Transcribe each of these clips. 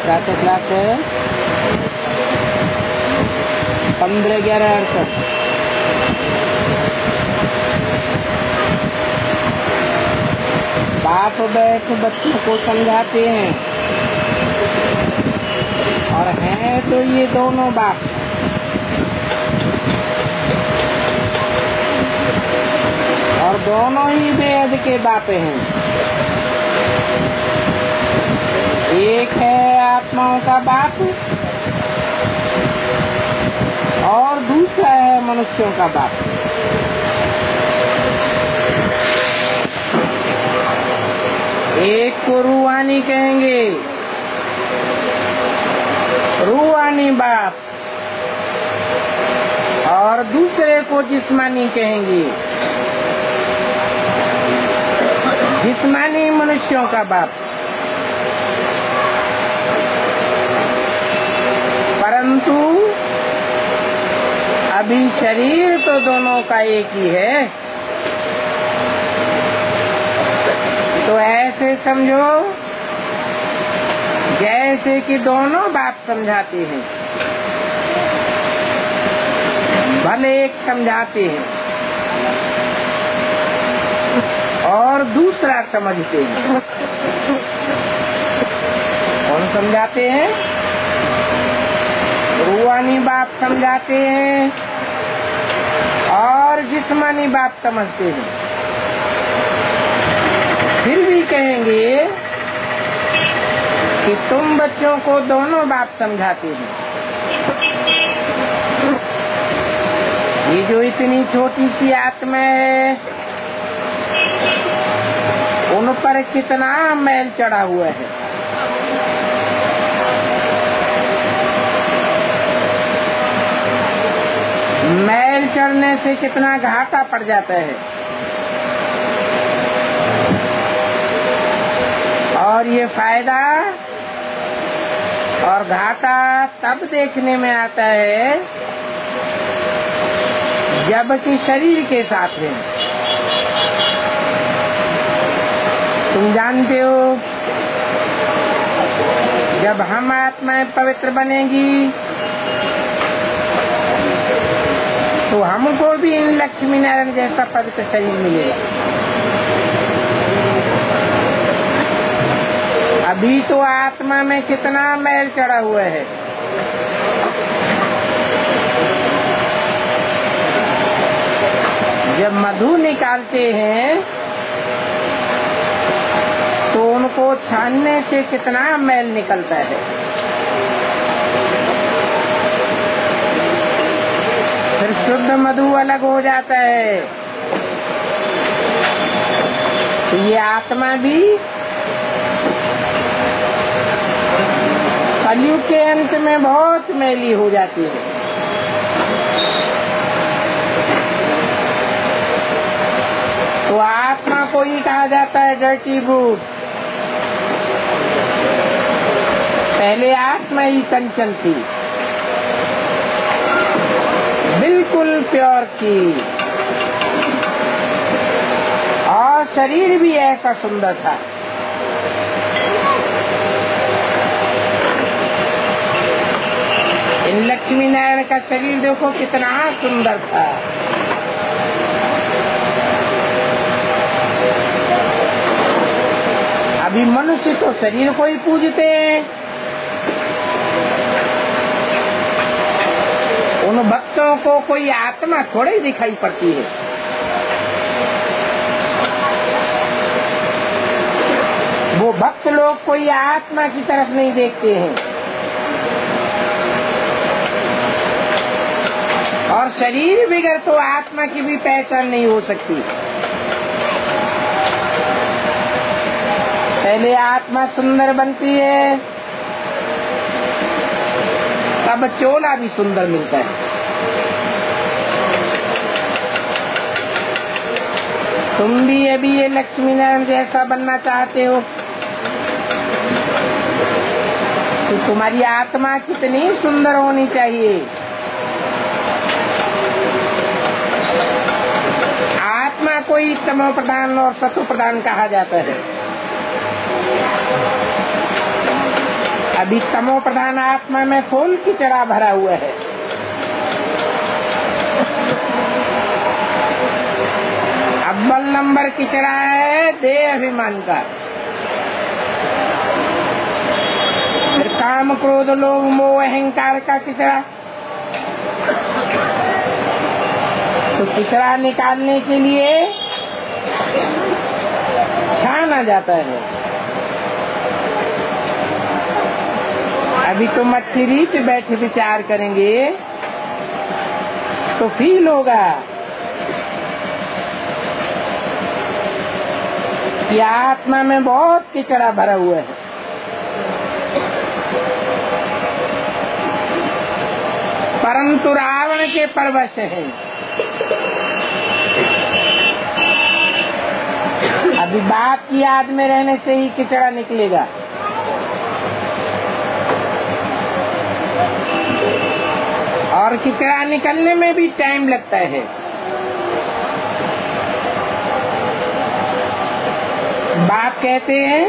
क्या क्लास है? 15-11-68। बाप बैठ बच्चों को समझाते हैं और हैं तो ये दोनों बाप, और दोनों ही वेद के बाप हैं। एक है आत्माओं का बाप और दूसरा है मनुष्यों का बाप। एक को रूहानी कहेंगे, रूहानी बाप, और दूसरे को जिस्मानी कहेंगे, जिस्मानी मनुष्यों का बाप। परंतु अभी शरीर तो दोनों का एक ही है, तो ऐसे समझो जैसे कि दोनों बाप समझाते हैं, भले एक समझाते हैं और दूसरा समझते हैं। कौन समझाते हैं? रूहानी बाप समझाते हैं और जिस्मानी बाप समझते हैं। फिर भी कहेंगे कि तुम बच्चों को दोनों बाप समझाते हैं। ये जो इतनी छोटी सी आत्मा है, उन पर कितना मैल चढ़ा हुआ है। मैल चढ़ने से कितना घाटा पड़ जाता है। और ये फायदा और घाटा तब देखने में आता है जबकि शरीर के साथ है। तुम जानते हो, जब हम आत्माएं पवित्र बनेगी तो हमको भी इन लक्ष्मी नारायण जैसा पवित्र शरीर मिलेगा। अभी तो आत्मा में कितना मैल चढ़ा हुआ है। जब मधु निकालते हैं तो उनको छानने से कितना मैल निकलता है। फिर शुद्ध मधु अलग हो जाता है। तो ये आत्मा भी कलयुग के अंत में बहुत मैली हो जाती है। तो आत्मा को ही कहा जाता है डर्टी बूट। पहले आत्मा ही कंचन थी, बिल्कुल प्योर थी, और शरीर भी ऐसा सुंदर था। इन लक्ष्मी नारायण का शरीर देखो कितना सुंदर था। अभी मनुष्य तो शरीर को ही पूजते हैं। उन भक्तों को कोई आत्मा थोड़ी दिखाई पड़ती है। वो भक्त लोग कोई आत्मा की तरफ नहीं देखते हैं, और शरीर बिगड़ तो आत्मा की भी पहचान नहीं हो सकती। पहले आत्मा सुंदर बनती है, तब चोला भी सुंदर मिलता है। तुम भी अभी ये लक्ष्मी नारायण जैसा बनना चाहते हो तो तुम्हारी आत्मा कितनी सुंदर होनी चाहिए। आत्मा को ही तमो प्रधान और सतो प्रधान कहा जाता है। अभी तमो प्रधान आत्मा में फूल किचड़ा भरा हुआ है। अव्वल नंबर किचड़ा है देह अभिमान का, फिर काम क्रोध लोभ मोह अहंकार का किचड़ा। तो किचड़ा निकालने के लिए छाना जाता है। अभी तो मच्छी पे बैठे विचार करेंगे तो फील होगा कि आत्मा में बहुत किचड़ा भरा हुआ है। परंतु रावण के परवश है। अभी बाप की याद में रहने से ही किचड़ा निकलेगा। और किचड़ा निकलने में भी टाइम लगता है। बाप कहते हैं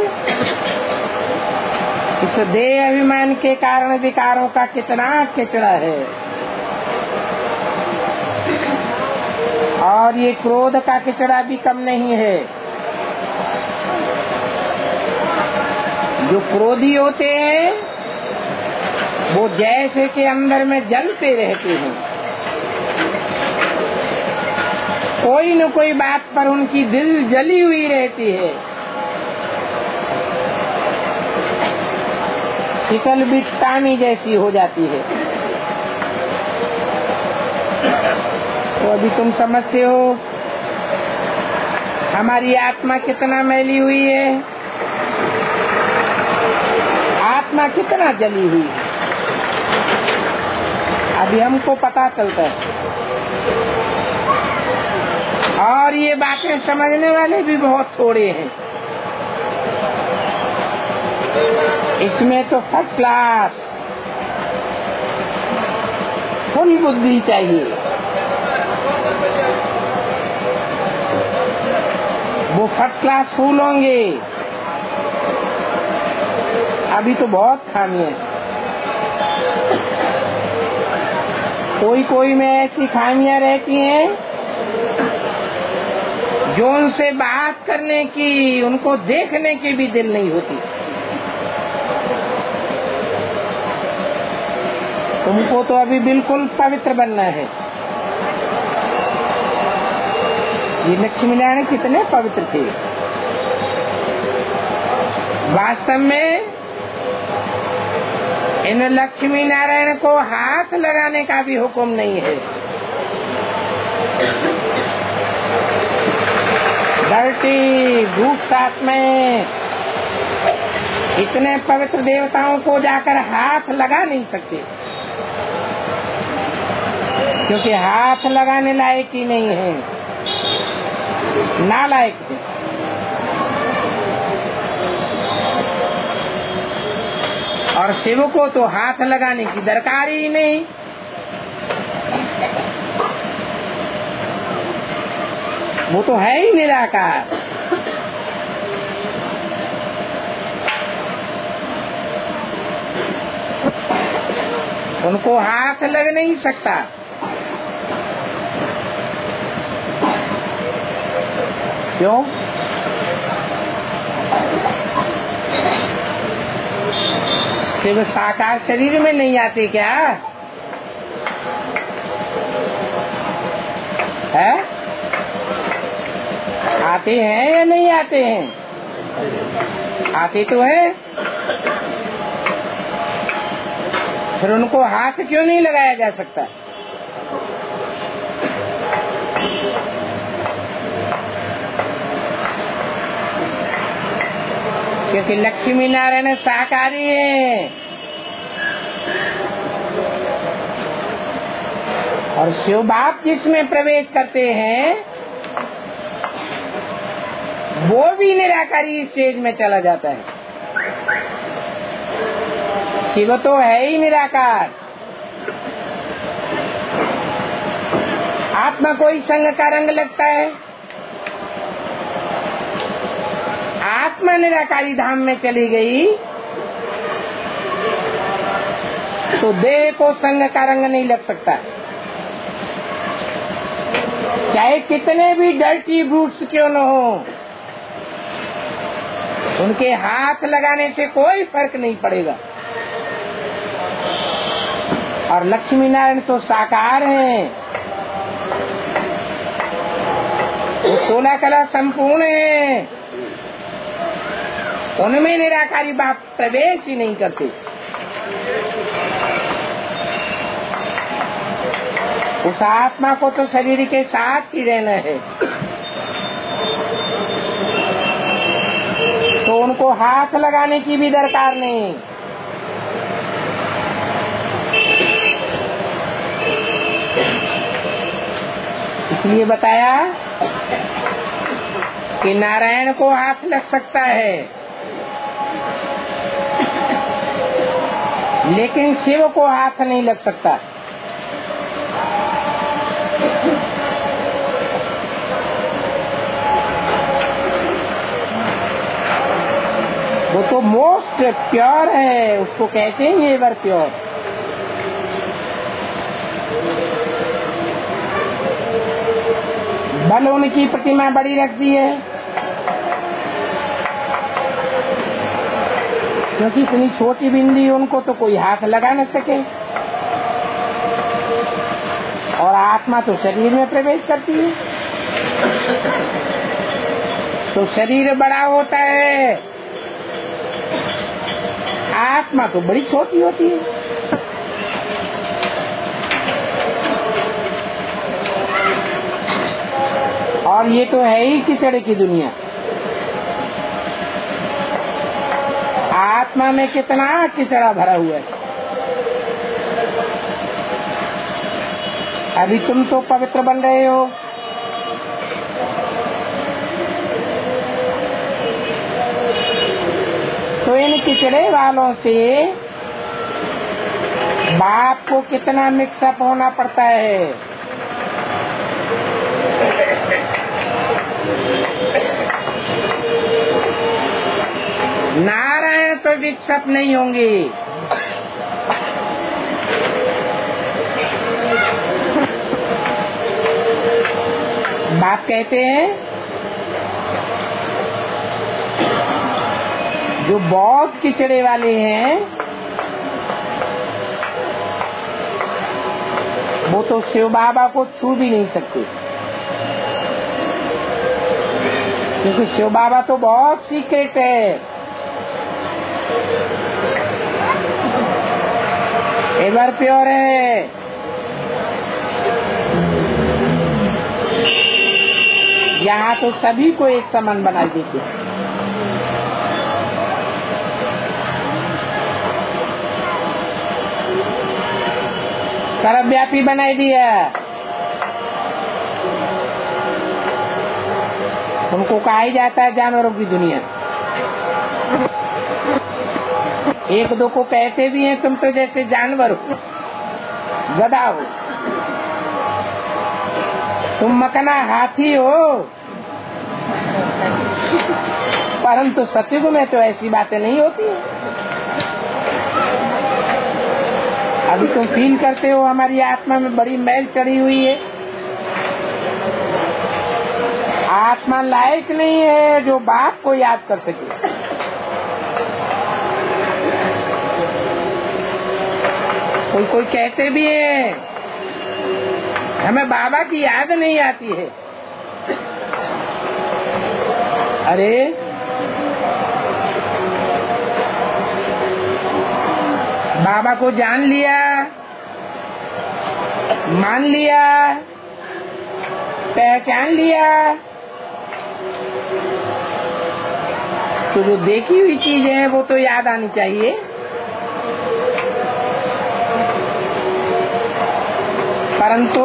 इस देह अभिमान के कारण विकारों का कितना किचड़ा है, और ये क्रोध का किचड़ा भी कम नहीं है। जो क्रोधी होते हैं वो जैसे के अंदर में जलते रहते हैं। कोई न कोई बात पर उनकी दिल जली हुई रहती है। शिकल भी टानी जैसी हो जाती है। तो अभी तुम समझते हो हमारी आत्मा कितना मैली हुई है, आत्मा कितना जली हुई है। अभी हमको पता चलता है। और ये बातें समझने वाले भी बहुत थोड़े हैं। इसमें तो फर्स्ट क्लास फुल बुद्धि चाहिए। वो फर्स्ट क्लास फूल होंगे। अभी तो बहुत खामी है। कोई कोई में ऐसी खामियां रहती हैं जो उनसे बात करने की, उनको देखने की भी दिल नहीं होती। तुमको तो अभी बिल्कुल पवित्र बनना है। ये लक्ष्मी नारायण कितने पवित्र थे। वास्तव में इन लक्ष्मी नारायण को हाथ लगाने का भी हुक्म नहीं है। धरती भूख साथ में इतने पवित्र देवताओं को जाकर हाथ लगा नहीं सकते, क्योंकि हाथ लगाने लायक ही नहीं है, नालायक है। और शिव को तो हाथ लगाने की दरकार ही नहीं। वो तो है ही निराकार। उनको हाथ लग नहीं सकता। क्यों? शिव साकार शरीर में नहीं आते क्या है? आते हैं या नहीं आते हैं? आते तो है। फिर उनको हाथ क्यों नहीं लगाया जा सकता? क्योंकि लक्ष्मी नारायण साकारी है। और शिव बाप जिसमें प्रवेश करते हैं वो भी निराकारी स्टेज में चला जाता है। शिव तो है ही निराकार। आत्मा कोई संग का रंग लगता है। आत्मा निराकारी धाम में चली गई तो देह को संग का रंग नहीं लग सकता। चाहे कितने भी डर्टी ब्रूट्स क्यों न हो, उनके हाथ लगाने से कोई फर्क नहीं पड़ेगा। और लक्ष्मी नारायण तो साकार हैं, वो 16 कला संपूर्ण है, उनमें निराकारी बाप प्रवेश ही नहीं करते। उस आत्मा को तो शरीर के साथ ही रहना है, तो उनको हाथ लगाने की भी दरकार नहीं। इसलिए बताया कि नारायण को हाथ लग सकता है, लेकिन शिव को हाथ नहीं लग सकता। वो तो मोस्ट प्योर है, उसको कहते हैं एवर प्योर। बल उनकी प्रतिमा बड़ी रख दी है, क्योंकि इतनी छोटी बिंदी उनको तो कोई हाथ लगा न सके। और आत्मा तो शरीर में प्रवेश करती है, तो शरीर बड़ा होता है, आत्मा तो बड़ी छोटी होती है। और ये तो है ही कीचड़ की दुनिया। आत्मा में कितना कीचड़ा भरा हुआ है। अभी तुम तो पवित्र बन रहे हो, तो इन कीचड़े वालों से बाप को कितना मिक्सअप होना पड़ता है। नारायण तो मिक्सअप नहीं होंगे। बाप कहते हैं जो बहुत कीचड़े वाले हैं वो तो शिव बाबा को छू भी नहीं सकते, क्योंकि शिव बाबा तो बहुत सीक्रेट है। एवर प्योर है। यहाँ तो सभी को एक समान बना देते हैं। सर्वव्यापी बनाई दिया। उनको कहा ही जाता है जानवरों की दुनिया। एक दो को कहते भी हैं तुम तो जैसे जानवर हो, गधा हो, तुम मकना हाथी हो। परंतु सतयुग में तो ऐसी बातें नहीं होती। अभी तुम फील करते हो हमारी आत्मा में बड़ी मैल चढ़ी हुई है। आत्मा लायक नहीं है जो बाप को याद कर सके। कोई कहते भी है हमें बाबा की याद नहीं आती है। अरे बाबा को जान लिया, मान लिया, पहचान लिया, तो जो देखी हुई चीज है वो तो याद आनी चाहिए। परंतु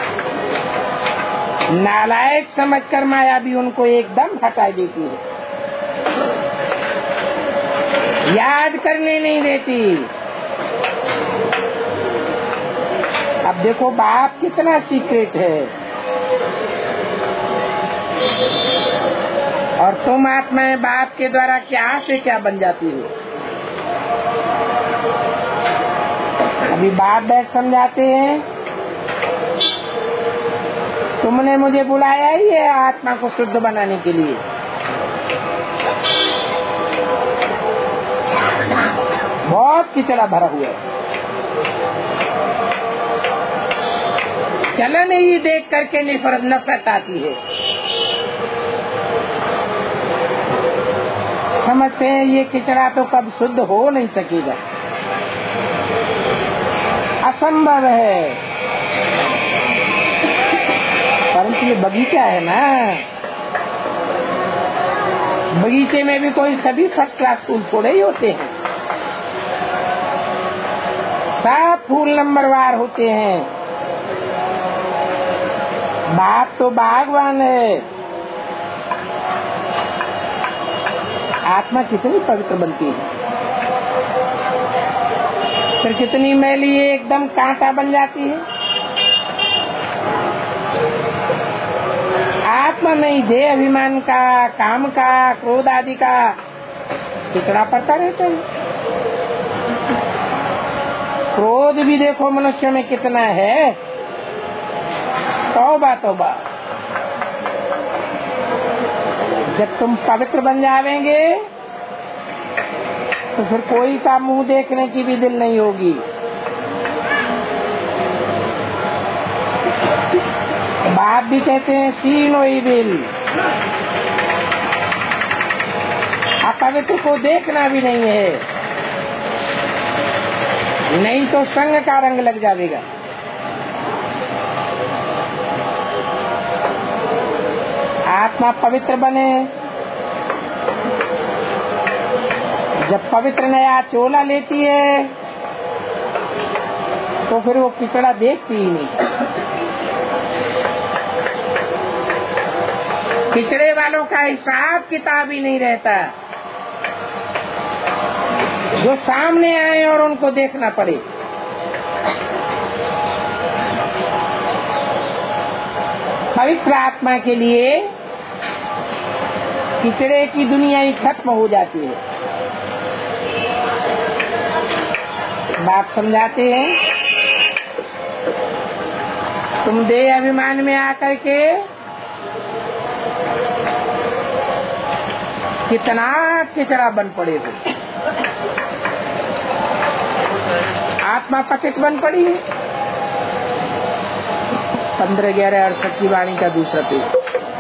नालायक समझकर माया भी उनको एकदम हटा देती है, याद करने नहीं देती। अब देखो बाप कितना सीक्रेट है, और तुम आत्माएं बाप के द्वारा क्या से क्या बन जाती हो। अभी बाप बैठ समझाते हैं, तुमने मुझे बुलाया ही है आत्मा को शुद्ध बनाने के लिए। बहुत किचड़ा भरा हुआ है। चलन ही देख करके नफरत आती है। समझते हैं ये किचड़ा तो कब शुद्ध हो नहीं सकेगा, असंभव है। परंतु ये बगीचा है ना, बगीचे में भी कोई सभी फर्स्ट क्लास फूल थोड़े ही होते हैं, सब फूल नंबरवार होते हैं। बाप तो बागवान है। आत्मा कितनी पवित्र बनती है, फिर कितनी मैली एकदम कांटा बन जाती है। आत्मा नहीं, देह अभिमान का, काम का, क्रोध आदि का किचड़ा पड़ता रहता है। क्रोध भी देखो मनुष्य में कितना है, तौबा तौबा। जब तुम पवित्र बन जावेंगे तो फिर कोई का मुंह देखने की भी दिल नहीं होगी। बाप भी कहते हैं सी नो इविल, अपवित्र को देखना भी नहीं है, नहीं तो संग का रंग लग जाएगा। आत्मा पवित्र बने, जब पवित्र नया चोला लेती है तो फिर वो किचड़ा देखती ही नहीं। किचड़े वालों का हिसाब किताब ही नहीं रहता, जो सामने आए और उनको देखना पड़े। पवित्र आत्मा के लिए किचड़े की दुनिया ही खत्म हो जाती है। बाप समझाते हैं, तुम देह अभिमान में आकर के कितना किचड़ा बन पड़े हो। आत्मा पतित बन पड़ी है। 15/11/68 की वाणी का दूसरा पेज।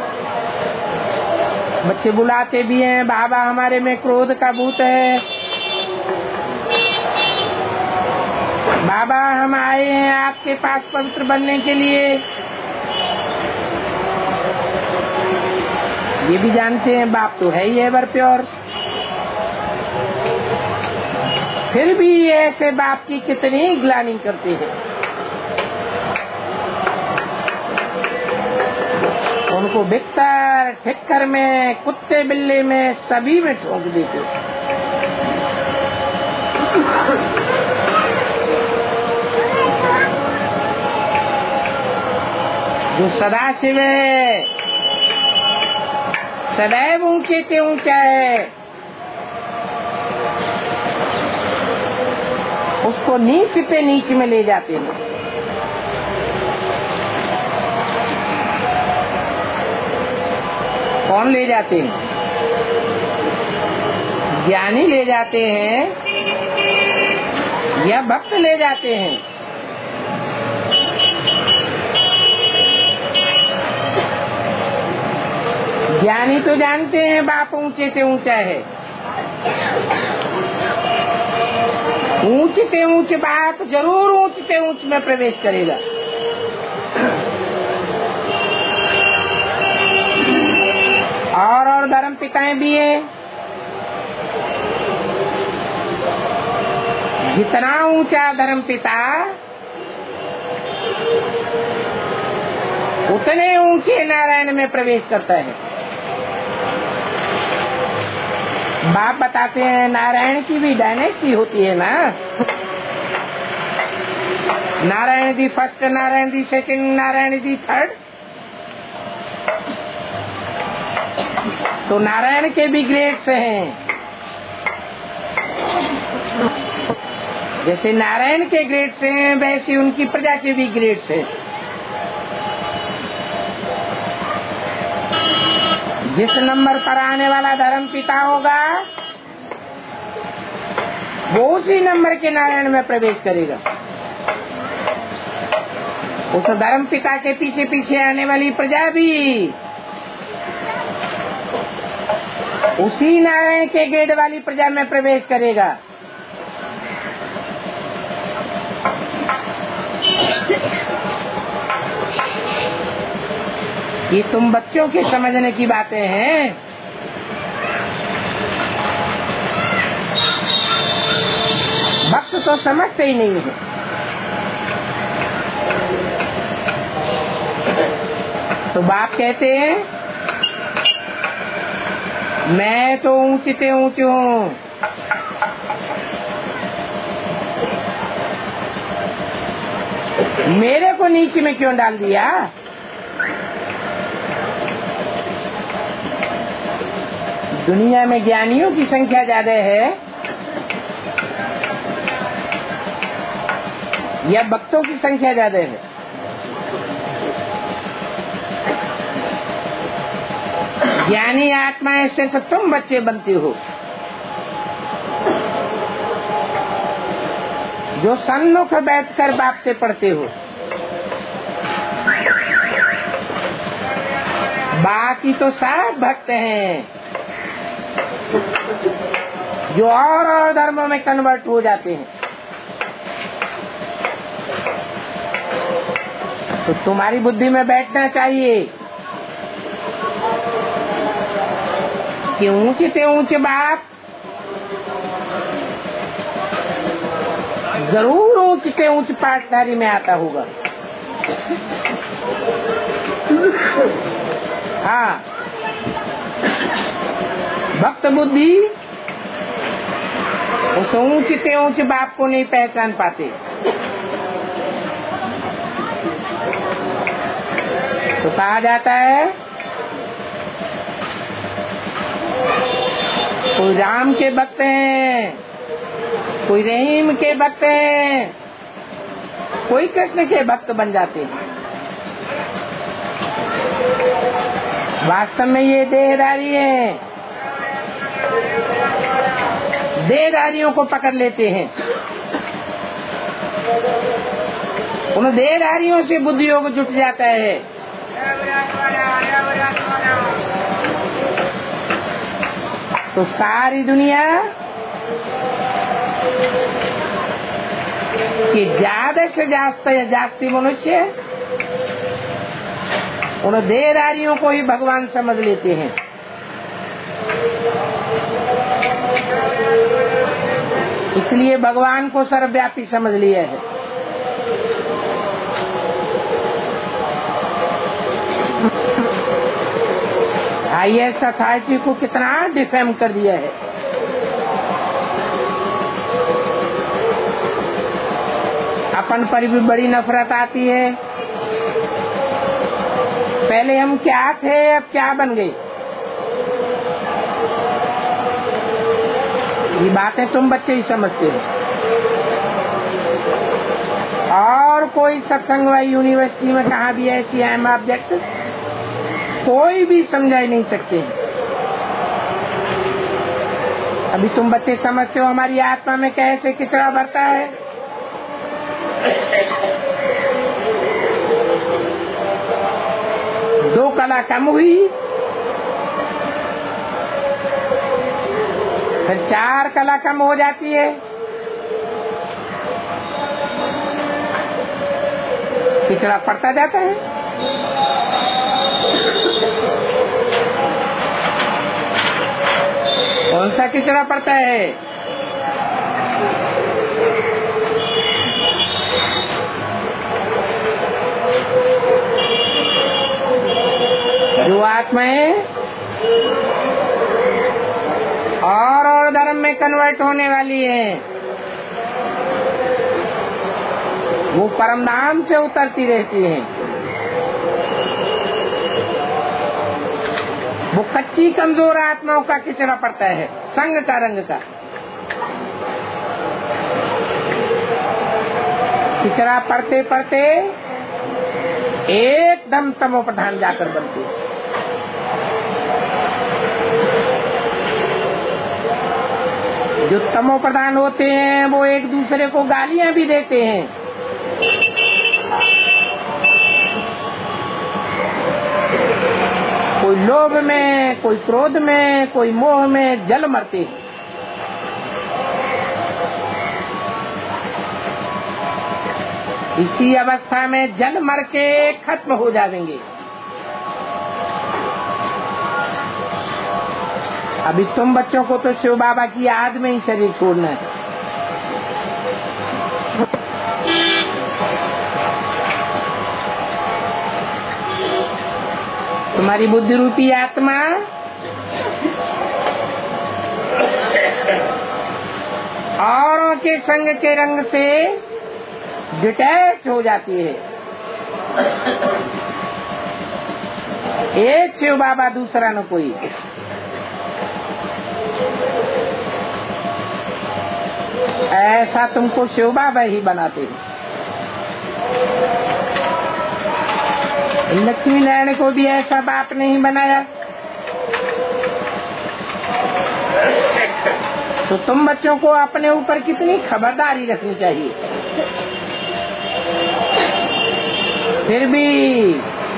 बच्चे बुलाते भी हैं, बाबा हमारे में क्रोध का भूत है, बाबा हम आए हैं आपके पास पवित्र बनने के लिए। ये भी जानते हैं बाप तो है ही एवर प्योर, फिर भी ऐसे बाप की कितनी ग्लानि करते हैं। उनको बिस्तर ठिक्कर में, कुत्ते बिल्ले में, सभी में ठोक देते। जो सदाशिव है, सदैव ऊंचे से ऊंचा है, उसको नीच पे नीच में ले जाते हैं। कौन ले जाते हैं? ज्ञानी ले जाते हैं या भक्त ले जाते हैं? ज्ञानी तो जानते हैं बाप ऊंचे से ऊंचा है, ऊंचे से ऊंचे बाप जरूर ऊंच से ऊंच में प्रवेश करेगा। और धर्म पिताएं भी है, जितना ऊंचा धर्म पिता उतने ऊंचे नारायण में प्रवेश करता है। बाप बताते हैं नारायण की भी डायनेस्टी होती है ना, Narayan the first, Narayan the second, Narayan the third. तो नारायण के भी ग्रेड्स हैं। जैसे नारायण के ग्रेड्स हैं वैसे उनकी प्रजा के भी ग्रेड्स हैं। जिस नंबर पर आने वाला धर्म पिता होगा वो उसी नंबर के नारायण में प्रवेश करेगा। उस धर्म पिता के पीछे पीछे आने वाली प्रजा भी उसी नारायण के गेट वाली प्रजा में प्रवेश करेगा। ये तुम बच्चों के समझने की बातें हैं। भक्त तो समझते ही नहीं है। तो बाप कहते हैं मैं तो ऊंचे ऊंचे हूँ, मेरे को नीचे में क्यों डाल दिया? दुनिया में ज्ञानियों की संख्या ज्यादा है या भक्तों की संख्या ज्यादा है? ज्ञानी आत्माएं से तो तुम बच्चे बनते हो जो सन्मुख बैठकर बाप से पढ़ते हो। बाकी तो सब भक्त हैं जो और धर्मों में कन्वर्ट हो जाते हैं। तो तुम्हारी बुद्धि में बैठना चाहिए कि ऊंचे से ऊंचे बाप जरूर ऊंचे से ऊंचे पाठधारी में आता होगा। हाँ, भक्त बुद्धि उस ऊंचे से ऊंचे बाप को नहीं पहचान पाते। तो कहा जाता है कोई राम के भक्त हैं, कोई रहीम के भक्त हैं, कोई कृष्ण के भक्त बन जाते हैं। वास्तव में ये देहधारी हैं, देहधारियों को पकड़ लेते हैं। उन देहधारियों से बुद्धि योग जुट जाता है। तो सारी दुनिया कि ज्यादा से जास्ती मनुष्य उन देहधारियों को ही भगवान समझ लेते हैं। इसलिए भगवान को सर्वव्यापी समझ लिया है। आईएस सोसाइटी को कितना डिफेम कर दिया है। अपन पर भी बड़ी नफरत आती है। पहले हम क्या थे, अब क्या बन गए। ये बातें तुम बच्चे ही समझते हो। और कोई सत्संग व यूनिवर्सिटी में कहा भी ऐसी अहम ऑब्जेक्ट कोई भी समझा ही नहीं सकते। अभी तुम बच्चे समझते हो हमारी आत्मा में कैसे किचड़ा भरता है। दो कला कम हुई, फिर 4 कला कम हो जाती है, किचड़ा पड़ता जाता है। कौन सा किचड़ा पड़ता है? जो आत्माएं और धर्म में कन्वर्ट होने वाली है वो परम धाम से उतरती रहती है। वो कच्ची कमजोर आत्माओं का किचड़ा पड़ता है, संग का रंग का। किचड़ा पढ़ते पढ़ते एकदम तमो प्रधान जाकर बनते। जो तमो प्रधान होते हैं वो एक दूसरे को गालियां भी देते हैं। कोई लोभ में, कोई क्रोध में, कोई मोह में जल मरते हैं। इसी अवस्था में जल मर के खत्म हो जाएंगे। अभी तुम बच्चों को तो शिव बाबा की याद में ही शरीर छोड़ना है। तुम्हारी बुद्धि रूपी आत्मा औरों के संग के रंग से डिटैच हो जाती है। एक शिव बाबा, दूसरा न कोई। ऐसा तुमको शिव बाबा ही बनाते हैं। लक्ष्मी नारायण को भी ऐसा बाप नहीं बनाया। तो तुम बच्चों को अपने ऊपर कितनी खबरदारी रखनी चाहिए। फिर भी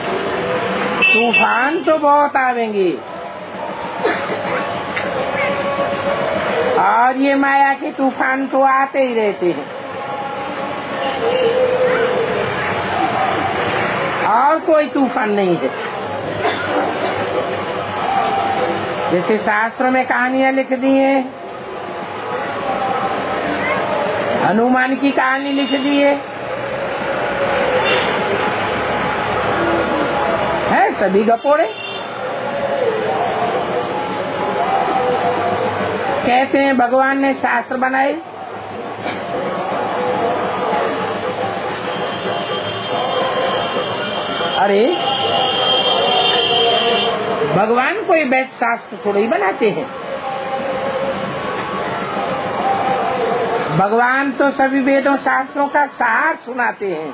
तूफान तो बहुत आवेंगे और ये माया के तूफान तो आते ही रहते हैं। और कोई तूफान नहीं है। जैसे शास्त्र में कहानियां लिख दी हैं, हनुमान की कहानी लिख दी है सभी गपोड़े। कहते हैं भगवान ने शास्त्र बनाए। अरे भगवान कोई वैध शास्त्र थोड़े ही बनाते हैं। भगवान तो सभी वेदों शास्त्रों का सार सुनाते हैं।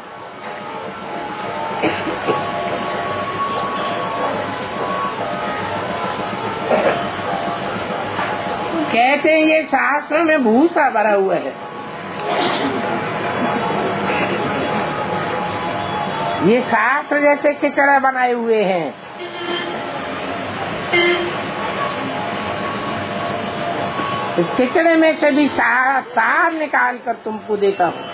कहते हैं ये शास्त्र में भूसा भरा हुआ है। ये शास्त्र जैसे किचड़ा बनाए हुए हैं। इस किचड़े में से भी सार निकाल कर तुमको देता हूँ।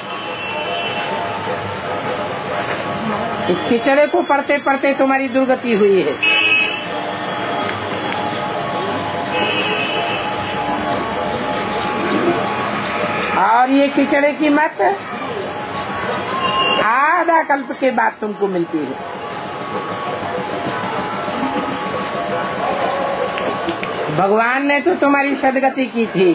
इस किचड़े को पढ़ते पढ़ते तुम्हारी दुर्गति हुई है। और ये किचड़े की मत आधा कल्प के बाद तुमको मिलती है। भगवान ने तो तुम्हारी सदगति की थी।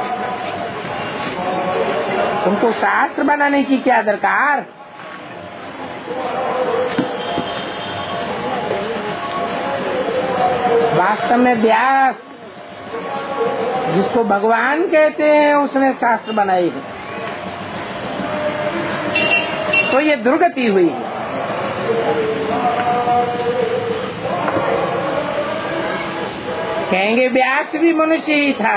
तुमको शास्त्र बनाने की क्या दरकार। वास्तव में व्यास जिसको भगवान कहते हैं उसने शास्त्र बनाए हैं। तो ये दुर्गति हुई। कहेंगे व्यास भी मनुष्य ही था,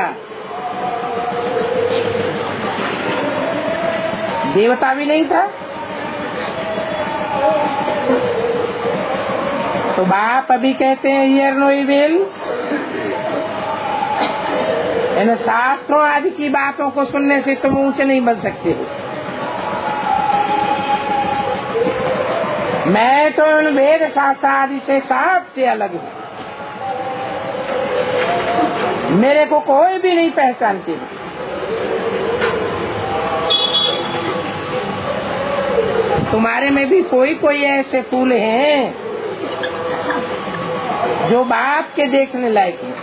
देवता भी नहीं था। तो बाप अभी कहते हैं हियर नो इविल। इन शास्त्रों आदि की बातों को सुनने से तुम ऊंचे नहीं बन सकते हो। मैं तो उन वेद शास्त्र आदि से सबसे अलग हूँ। मेरे को कोई भी नहीं पहचानते। तुम्हारे में भी कोई कोई ऐसे फूल हैं जो बाप के देखने लायक हैं।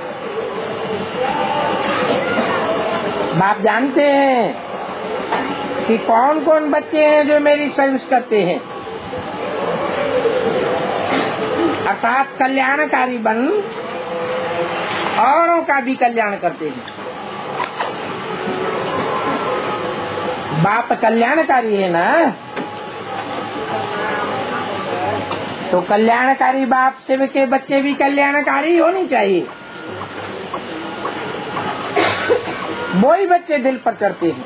बाप जानते हैं कि कौन कौन बच्चे हैं जो मेरी सर्विस करते हैं, अर्थात कल्याणकारी बन औरों का भी कल्याण करते हैं। बाप कल्याणकारी है ना, तो कल्याणकारी बाप से के बच्चे भी कल्याणकारी होनी चाहिए। वो ही बच्चे दिल पर चढ़ते हैं।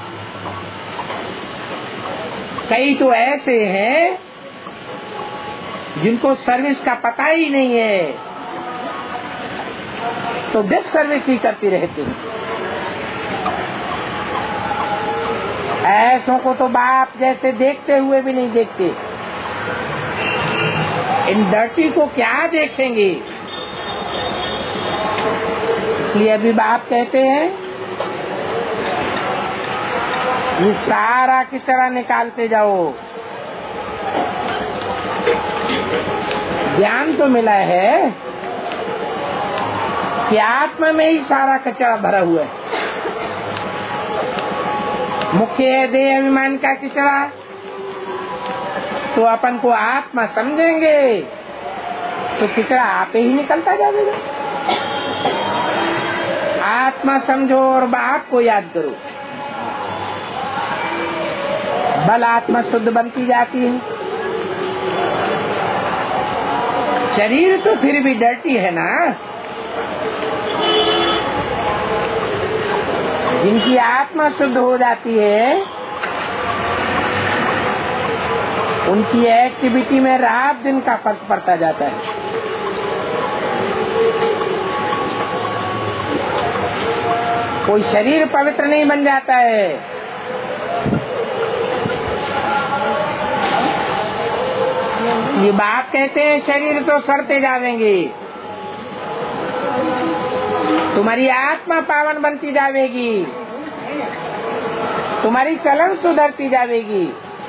कई तो ऐसे हैं जिनको सर्विस का पता ही नहीं है, तो डिप सर्विस ही करती रहती है। ऐसों को तो बाप जैसे देखते हुए भी नहीं देखते। इन डर्टी को क्या देखेंगे? इसलिए अभी बाप कहते हैं ये सारा किचरा निकालते जाओ। ज्ञान तो मिला है कि आत्मा में ही सारा कचरा भरा हुआ है। मुख्य है देह अभिमान का कचरा, तो अपन को आत्मा समझेंगे तो कचरा आप ही निकलता जाएगा। आत्मा समझो और बाप को याद करो, बल आत्मा शुद्ध बनती जाती है। शरीर तो फिर भी डर्टी है ना। जिनकी आत्मा शुद्ध हो जाती है उनकी एक्टिविटी में रात दिन का फर्क पड़ता जाता है। कोई शरीर पवित्र नहीं बन जाता है। ये बाप कहते हैं शरीर तो सड़ते जावेंगे, तुम्हारी आत्मा पावन बनती जावेगी, तुम्हारी चलन सुधरती जावेगी,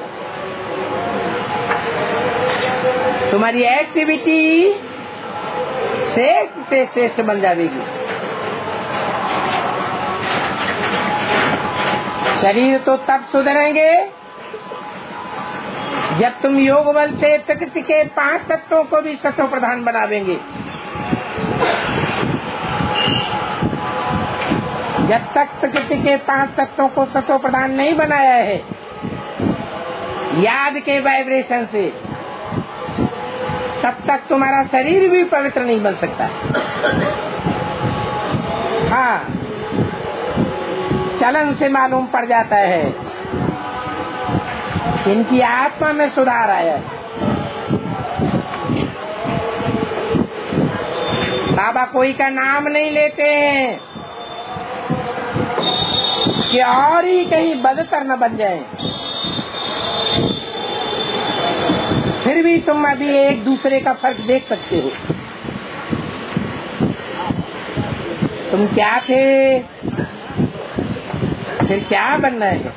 तुम्हारी एक्टिविटी श्रेष्ठ से श्रेष्ठ बन जाएगी। शरीर तो तब सुधरेंगे जब तुम योग बल से प्रकृति के 5 तत्वों को भी सतो प्रधान बनावेंगे। जब तक प्रकृति के 5 तत्वों को सतो प्रधान नहीं बनाया है याद के वाइब्रेशन से, तब तक तुम्हारा शरीर भी पवित्र नहीं बन सकता। हाँ, चलन से मालूम पड़ जाता है इनकी आत्मा में सुधार आया है। बाबा कोई का नाम नहीं लेते हैं कि और ही कहीं बदतर न बन जाए। फिर भी तुम अभी एक दूसरे का फर्क देख सकते हो। तुम क्या थे, फिर क्या बनना है।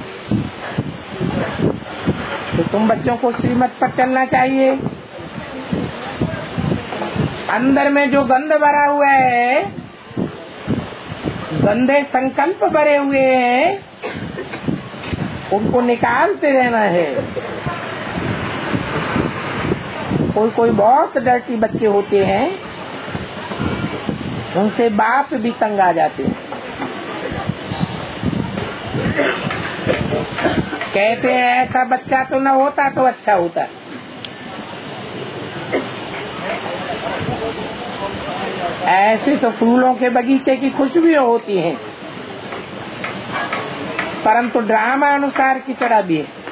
तो तुम बच्चों को श्रीमत पर चलना चाहिए। अंदर में जो गंध भरा हुआ है, गंदे संकल्प भरे हुए हैं, उनको निकालते रहना है। कोई बहुत डर्टी बच्चे होते हैं, उनसे बाप भी तंग आ जाते हैं। कहते हैं ऐसा बच्चा तो न होता तो अच्छा होता। ऐसे तो फूलों के बगीचे की खुशबू होती हैं, परंतु ड्रामा अनुसार की तरह भी है।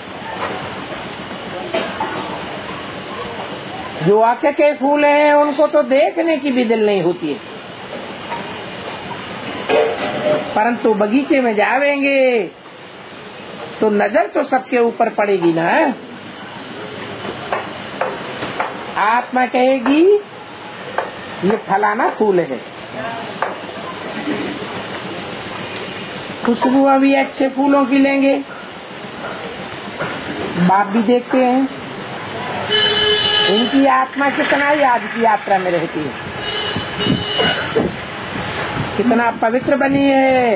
जो आके के फूल हैं उनको तो देखने की भी दिल नहीं होती है, परंतु बगीचे में जावेंगे तो नजर तो सबके ऊपर पड़ेगी ना। आत्मा कहेगी ये फलाना फूल है, खुशबू अभी अच्छे फूलों की लेंगे। बाप भी देखते हैं इनकी आत्मा कितना याद की यात्रा में रहती है, कितना पवित्र बनी है,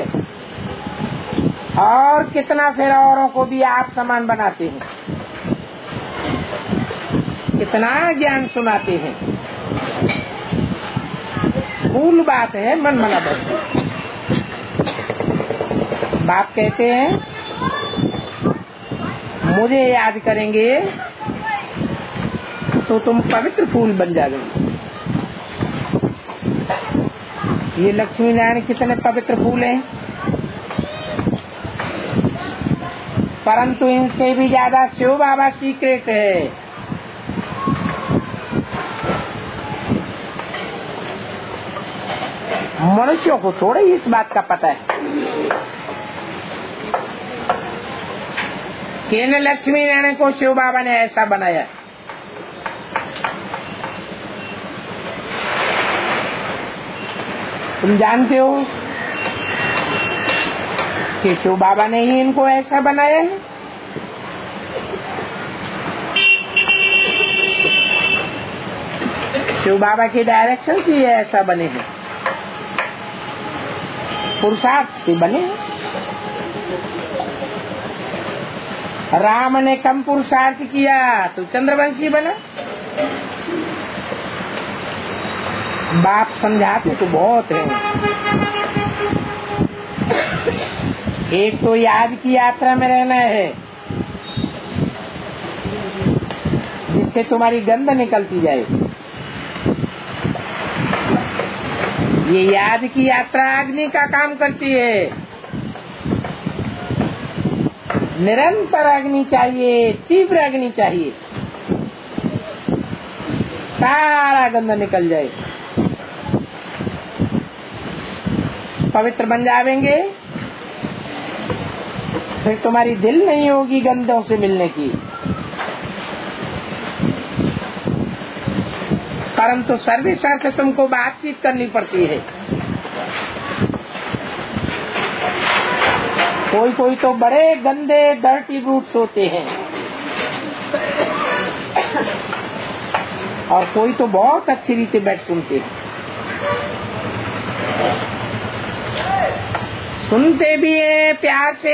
और कितना फिर औरों को भी आप समान बनाते हैं, कितना ज्ञान सुनाते हैं। मूल बात है मन मना बस। बाप कहते हैं मुझे याद करेंगे तो तुम पवित्र फूल बन जाओगे। ये लक्ष्मी नारायण कितने पवित्र फूल हैं, परंतु इनसे भी ज्यादा शिव बाबा सीक्रेट है। मनुष्यों को थोड़ा ही इस बात का पता है कि इन लक्ष्मी नारायण को शिव बाबा ने ऐसा बनाया। तुम जानते हो कि शिव बाबा ने ही इनको ऐसा बनाया है। शिव बाबा की डायरेक्शन से ये ऐसा बने हैं, पुरुषार्थ से बने हैं। राम ने कम पुरुषार्थ किया तो चंद्रवंशी बना। बाप समझाते तो बहुत है। एक तो याद की यात्रा में रहना है जिससे तुम्हारी गंध निकलती जाए। ये याद की यात्रा अग्नि का काम करती है। निरंतर अग्नि चाहिए, तीव्र अग्नि चाहिए, सारा गंध निकल जाए। पवित्र बन जावेंगे फिर तुम्हारी दिल नहीं होगी गंधों से मिलने की। परंतु सर्विसर से तुमको बातचीत करनी पड़ती है। कोई कोई तो बड़े गंदे डर्टी ब्रूट्स होते हैं और कोई तो बहुत अच्छी रीति बैठ सुनते हैं। सुनते भी है प्यार से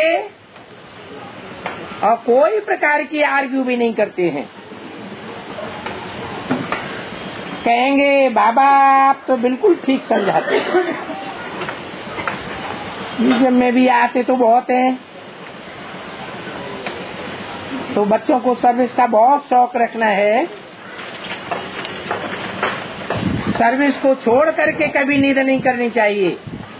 और कोई प्रकार की आर्ग्यू भी नहीं करते हैं। कहेंगे बाबा आप तो बिल्कुल ठीक समझाते हैं। म्यूजियम में भी आते तो बहुत हैं, तो बच्चों को सर्विस का बहुत शौक रखना है। सर्विस को छोड़ करके कभी नींद नहीं करनी चाहिए।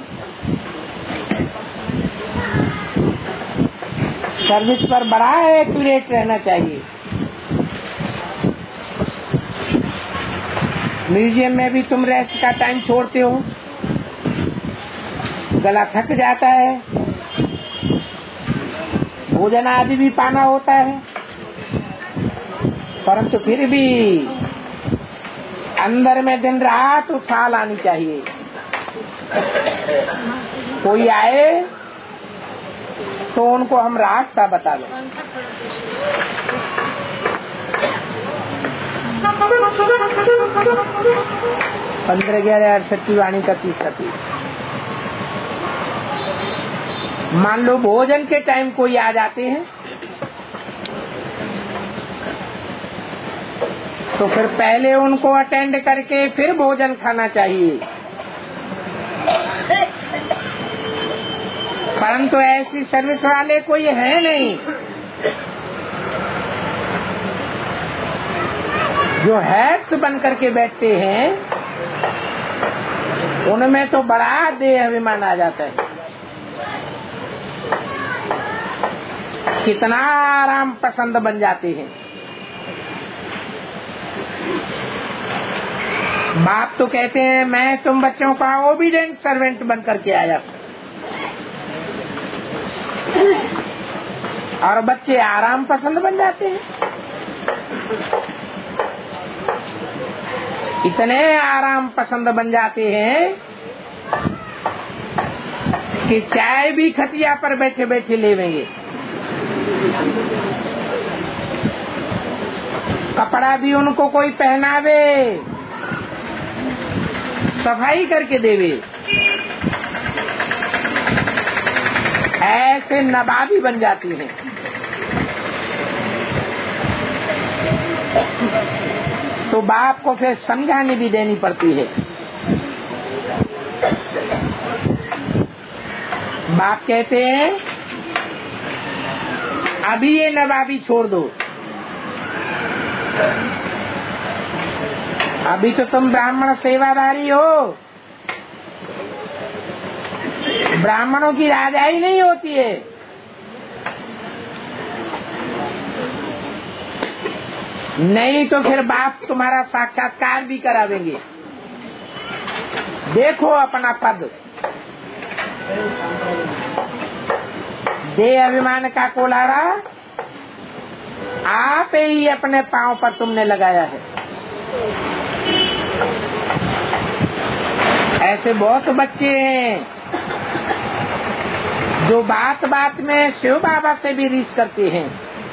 सर्विस पर बड़ा एक्यूरेट रहना चाहिए। म्यूजियम में भी तुम रेस्ट का टाइम छोड़ते हो, गला थक जाता है, भोजन आदि भी पाना होता है, परंतु फिर भी अंदर में दिन रात उछाल आनी चाहिए। कोई आए तो उनको हम रास्ता बता दें। पंद्रह 11/68 वाणी का 30 पीस। मान लो भोजन के टाइम कोई आ जाते हैं तो फिर पहले उनको अटेंड करके फिर भोजन खाना चाहिए। परंतु ऐसी सर्विस वाले कोई है नहीं। जो हेड्स बन करके बैठते हैं उनमें तो बड़ा देह अभिमान आ जाता है। कितना आराम पसंद बन जाते हैं। बाप तो कहते हैं मैं तुम बच्चों का ओबीडेंट सर्वेंट बन करके आया और बच्चे आराम पसंद बन जाते हैं। इतने आराम पसंद बन जाते हैं कि चाय भी खटिया पर बैठे बैठे लेवेंगे, कपड़ा भी उनको कोई पहनावे, सफाई करके देवे। ऐसे नवाबी बन जाती हैं। तो बाप को फिर समझाने भी देनी पड़ती है। बाप कहते हैं अभी ये नवाबी छोड़ दो, अभी तो तुम ब्राह्मण सेवादारी हो। ब्राह्मणों की राजाई नहीं होती है। नहीं तो फिर बाप तुम्हारा साक्षात्कार भी करावेंगे। देखो अपना पद, देह अभिमान का कोलारा आप ही अपने पांव पर तुमने लगाया है। ऐसे बहुत बच्चे हैं जो बात बात में शिव बाबा से भी रीस करते हैं।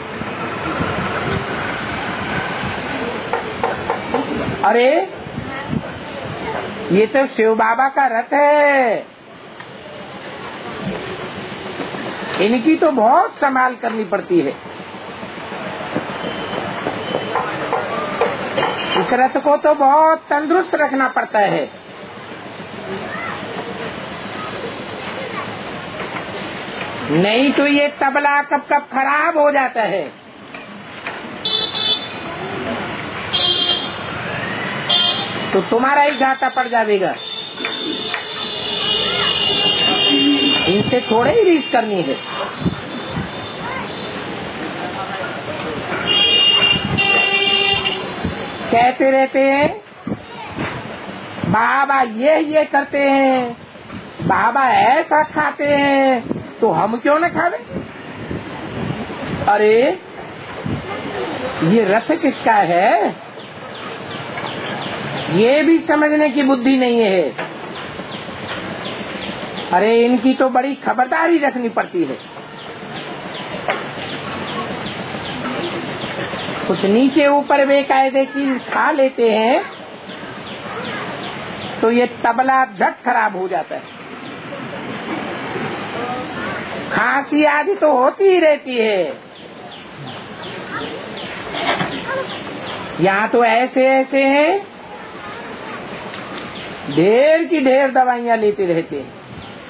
अरे ये तो शिव बाबा का रथ है, इनकी तो बहुत संभाल करनी पड़ती है। इस रथ को तो बहुत तंदुरुस्त रखना पड़ता है। नहीं तो ये तबला कब कब खराब हो जाता है। तो तुम्हारा ही घाटा पड़ जाएगा। इनसे थोड़े ही रीस करनी है। कहते रहते हैं बाबा ये करते हैं, बाबा ऐसा खाते हैं, तो हम क्यों न खावे। अरे ये रथ किसका है, ये भी समझने की बुद्धि नहीं है। अरे इनकी तो बड़ी खबरदारी रखनी पड़ती है। कुछ नीचे ऊपर बेकायदे चीज खा लेते हैं तो ये तबला झट खराब हो जाता है। खांसी आदि तो होती ही रहती है। यहाँ तो ऐसे ऐसे हैं, ढेर की ढेर दवाइयाँ लेते रहते हैं।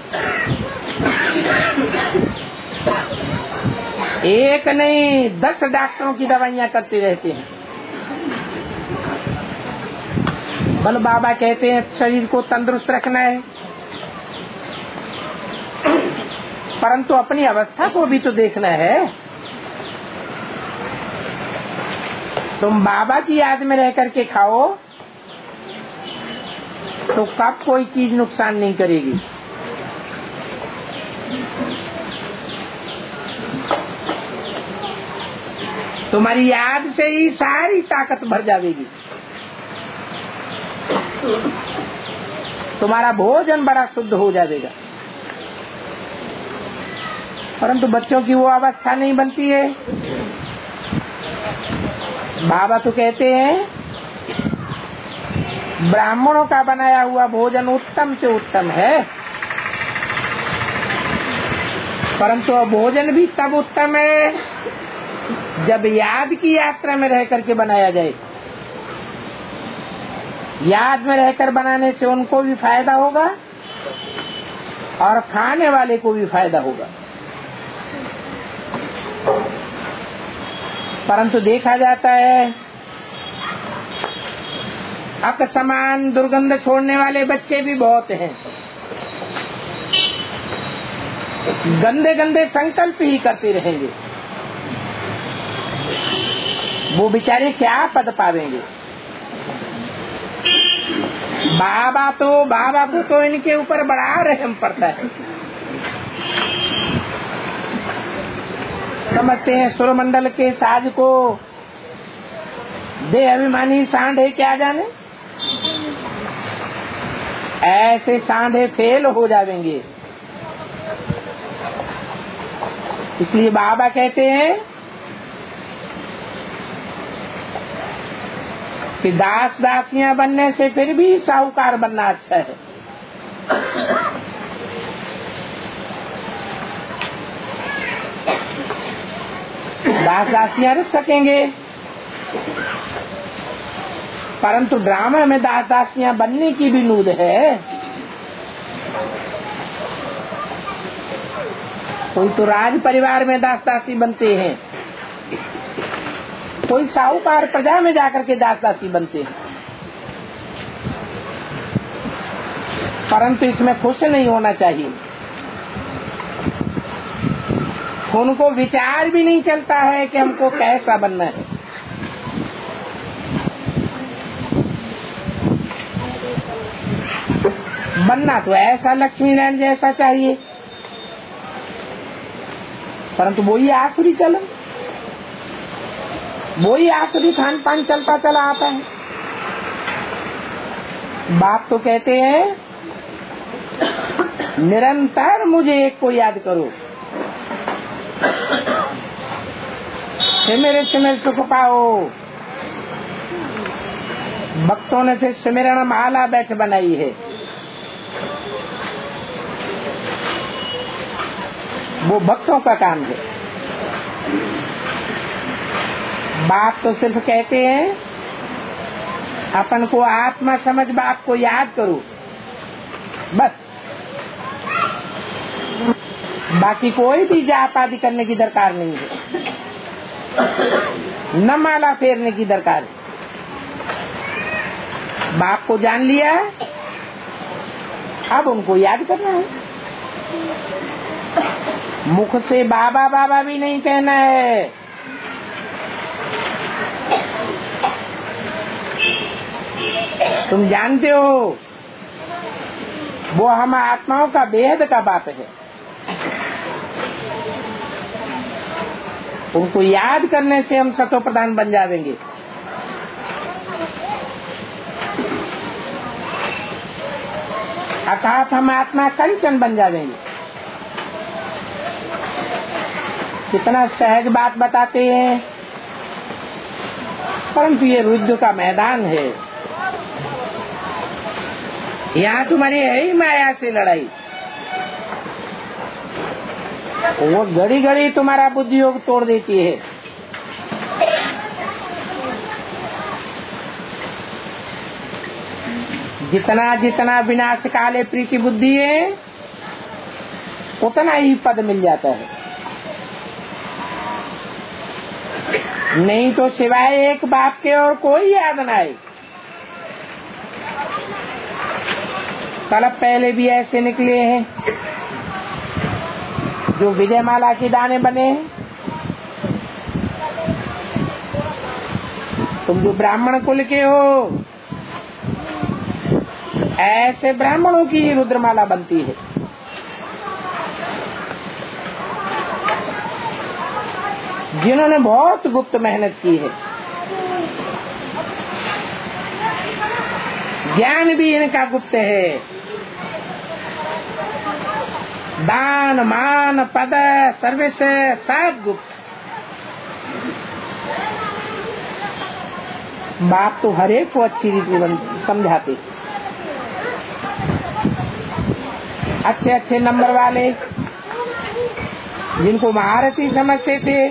एक नहीं 10 डॉक्टरों की दवाइयाँ करते रहते हैं। बल बाबा कहते हैं शरीर को तंदुरुस्त रखना है, परंतु अपनी अवस्था को भी तो देखना है। तुम बाबा की याद में रह करके खाओ तो कब कोई चीज नुकसान नहीं करेगी। तुम्हारी याद से ही सारी ताकत भर जाएगी। तुम्हारा भोजन बड़ा शुद्ध हो जाएगा। परंतु बच्चों की वो अवस्था नहीं बनती है। बाबा तो कहते हैं ब्राह्मणों का बनाया हुआ भोजन उत्तम से उत्तम है, परंतु भोजन भी तब उत्तम है जब याद की यात्रा में रह करके बनाया जाए। याद में रहकर बनाने से उनको भी फायदा होगा और खाने वाले को भी फायदा होगा। परंतु देखा जाता है अक समान दुर्गंध छोड़ने वाले बच्चे भी बहुत हैं। गंदे गंदे संकल्प ही करते रहेंगे। वो बेचारे क्या पद पावेंगे। बाबा को तो इनके ऊपर बड़ा रहम पड़ता है। समझते हैं सुरमंडल के साज को देह अभिमानी सांढे क्या जाने। ऐसे सांढे फेल हो जाएंगे। इसलिए बाबा कहते हैं कि दास दासियां बनने से फिर भी साहूकार बनना अच्छा है। दास दासियां रख सकेंगे, परंतु ड्रामा में दास दासियां बनने की भी नूद है। कोई तो राज परिवार में दास दासी बनते हैं, कोई साहूकार प्रजा में जाकर के दास दासी बनते हैं, परंतु इसमें खुश नहीं होना चाहिए। उनको विचार भी नहीं चलता है कि हमको कैसा बनना है। बनना तो ऐसा लक्ष्मी नारायण जैसा चाहिए, परंतु वही आसुरी चलन, वही आसुरी खान पान चलता चला आता है। बाप तो कहते हैं निरंतर मुझे एक को याद करो, सिमर सिमर सुख पाओ। भक्तों ने फिर सिमरण माला बैठ बनाई है, वो भक्तों का काम है। बाप तो सिर्फ कहते हैं अपन को आत्मा समझ बाप को याद करो, बस। बाकी कोई भी जाप आदि करने की दरकार नहीं है, न माला फेरने की दरकार है। बाप को जान लिया, अब उनको याद करना है। मुख से बाबा बाबा भी नहीं कहना है, तुम जानते हो वो हम आत्माओं का बेहद का बाप है। उनको याद करने से हम सतो प्रधान बन जाएंगे। अर्थात हम आत्मा कंचन बन जाएंगे। कितना सहज बात बताते हैं, परंतु ये रुद्र का मैदान है। यहाँ तुम्हारी है ही माया से लड़ाई। वो घड़ी घड़ी तुम्हारा बुद्धि योग तोड़ देती है। जितना जितना विनाश काले प्रीति बुद्धि है, उतना ही पद मिल जाता है। नहीं तो सिवाय एक बाप के और कोई याद न आए। कल्प पहले भी ऐसे निकले हैं जो विजयमाला के दाने बने हैं। तुम जो ब्राह्मण कुल के हो, ऐसे ब्राह्मणों की ही रुद्रमाला बनती है। जिन्होंने बहुत गुप्त मेहनत की है, ज्ञान भी इनका गुप्त है। दान मान पद सर्विस सब गुप्त। बाप तो हर एक को अच्छी रीति समझाते। अच्छे अच्छे नंबर वाले जिनको महारथी समझते थे,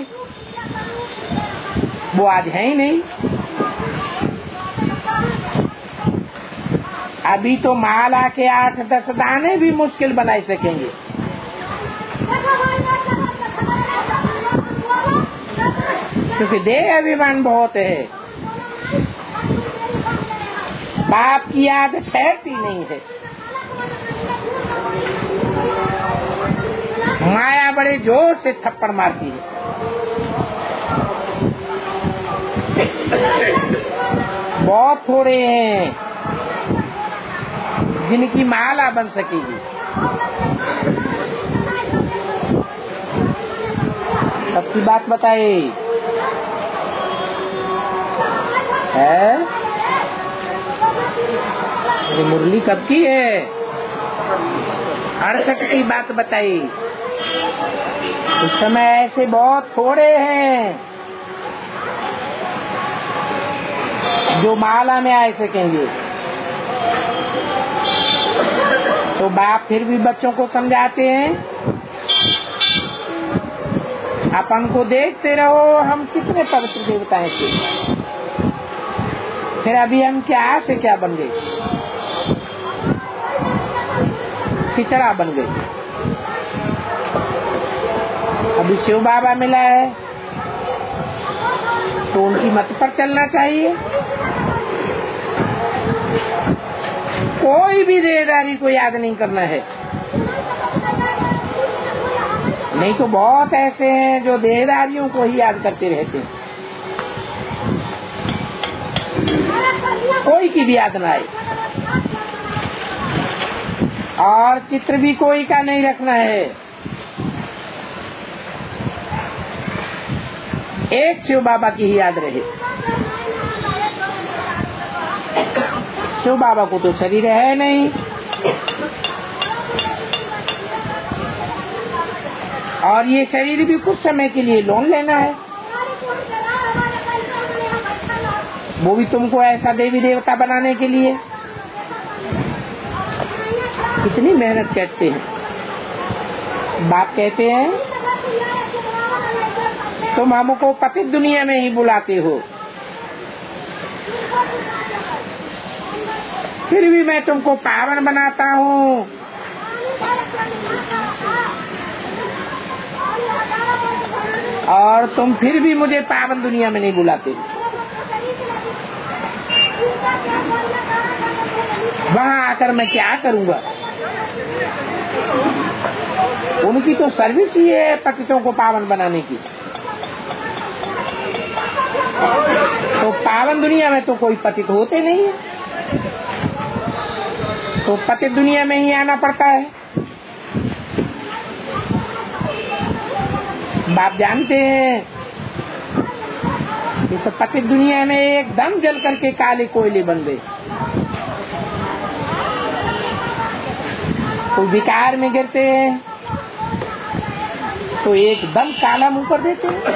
वो आज है ही नहीं। अभी तो माला के 8-10 दाने भी मुश्किल बना सकेंगे। क्योंकि देह अभिमान बहुत है, बाप की याद ठहरती नहीं है। माया बड़े जोर से थप्पड़ मारती है। बहुत थोड़े हैं जिनकी माला बन सकेगी। सबकी बात बताए है। ये मुरली कब की है? 68 की बात बताई। उस समय ऐसे बहुत थोड़े हैं जो माला में आ सकेंगे। तो बाप फिर भी बच्चों को समझाते हैं, अपन को देखते रहो हम कितने पवित्र देवताएं थे, फिर अभी हम क्या से क्या बन गए, खिचड़ा बन गए। अभी शिव बाबा मिला है तो उनकी मत पर चलना चाहिए। कोई भी देहधारी को याद नहीं करना है, नहीं तो बहुत ऐसे हैं जो देहधारियों को ही याद करते रहते हैं। कोई की भी याद ना आए, और चित्र भी कोई का नहीं रखना है। एक शिव बाबा की ही याद रहे। शिव बाबा को तो शरीर है नहीं, और ये शरीर भी कुछ समय के लिए लोन लेना है। वो भी तुमको ऐसा देवी देवता बनाने के लिए कितनी मेहनत करते हैं। बाप कहते हैं तुम हमको पतित दुनिया में ही बुलाते हो, फिर भी मैं तुमको पावन बनाता हूँ। और तुम फिर भी मुझे पावन दुनिया में नहीं बुलाते। वहाँ आकर मैं क्या करूँगा? उनकी तो सर्विस ही है पतितों को पावन बनाने की। तो पावन दुनिया में तो कोई पतित होते नहीं है, तो पतित दुनिया में ही आना पड़ता है। बाप जानते हैं इस पतित दुनिया में एकदम जल करके काले कोयले बन गए। तो विकार में गिरते हैं तो एकदम काला मुंह कर देते हैं।